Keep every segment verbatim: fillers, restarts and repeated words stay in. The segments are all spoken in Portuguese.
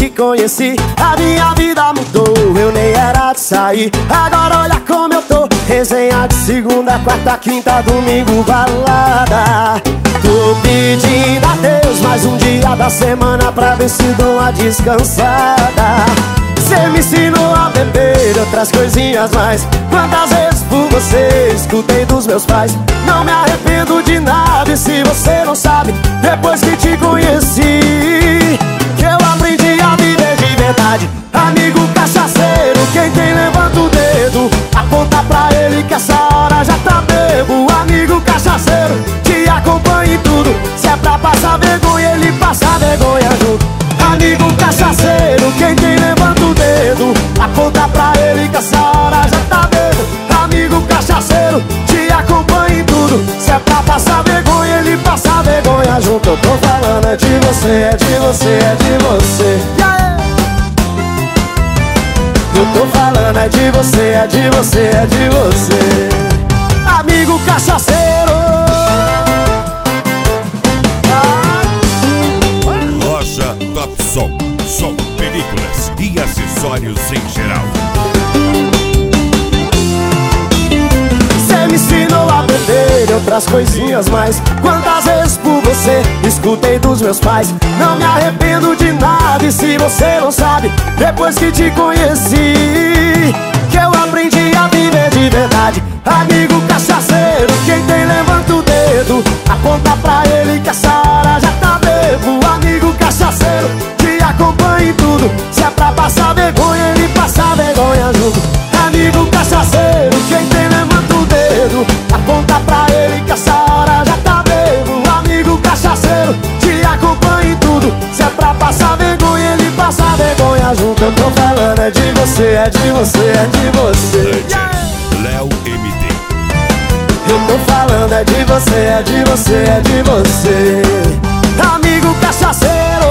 te conheci, a minha vida mudou. Eu nem era de sair, agora olha como eu tô. Resenha de segunda, quarta, quinta, domingo, balada. Tô pedindo a Deus mais um dia da semana pra ver se dou uma descansada. Cê me ensinou a beber outras coisinhas mais. Quantas vezes por você escutei dos meus pais. Não me arrependo de nada, e se você não sabe, depois que te conheci, que eu aprendi a viver de verdade. Amigo cachaceiro, quem tem levanta o dedo, aponta pra ele que essa hora já tá bebo. Amigo cachaceiro, te acompanha em tudo, se é pra passar vergonha, ele passa vergonha junto. Amigo cachaceiro, quem tem levanta o dedo, aponta pra ele que essa hora já tá bebo. Amigo cachaceiro, te acompanha em tudo, se é pra passar vergonha, ele passa vergonha junto. Eu tô falando é de você, é de você, é de você. Yeah! Eu tô falando é de você, é de você, é de você. Amigo cachaceiro. Loja Top Som, som, películas e acessórios em geral. Cê me ensinou a beber e outras coisinhas mais. Quantas vezes por você escutei dos meus pais. Não me arrependo de nada, e se você não sabe, depois que te conheci, que eu aprendi a viver de verdade. Amigo cachaceiro, quem tem levanta o dedo, aponta pra ele que essa hora já tá bebo. Amigo cachaceiro, te acompanha em tudo, se é pra passar vergonha, ele passa vergonha junto. Amigo cachaceiro, quem tem levanta o dedo, aponta pra ele que essa hora já tá bebo. Amigo cachaceiro, te acompanha em tudo, se é pra passar vergonha, ele passa vergonha junto. Eu tô falando é de você, é de você, é de você. Yeah! Léo M D. Eu tô falando é de você, é de você, é de você. Amigo cachaceiro.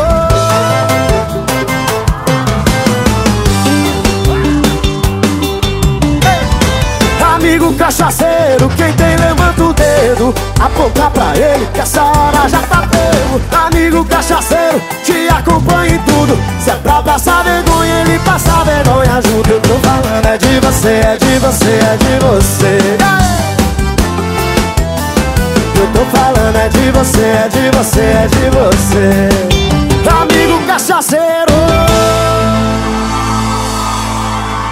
Amigo cachaceiro, quem tem levanta o dedo, aponta pra ele que essa hora já tá bebo. Amigo cachaceiro, te acompanha em tudo, se é pra passar vergonha, ele passa vergonha junto. Eu tô falando é de você, é de você, é de você. Eu tô falando é de você, é de você, é de você. Amigo cachaceiro.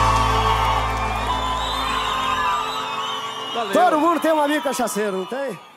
Todo mundo tem um amigo cachaceiro, não tem?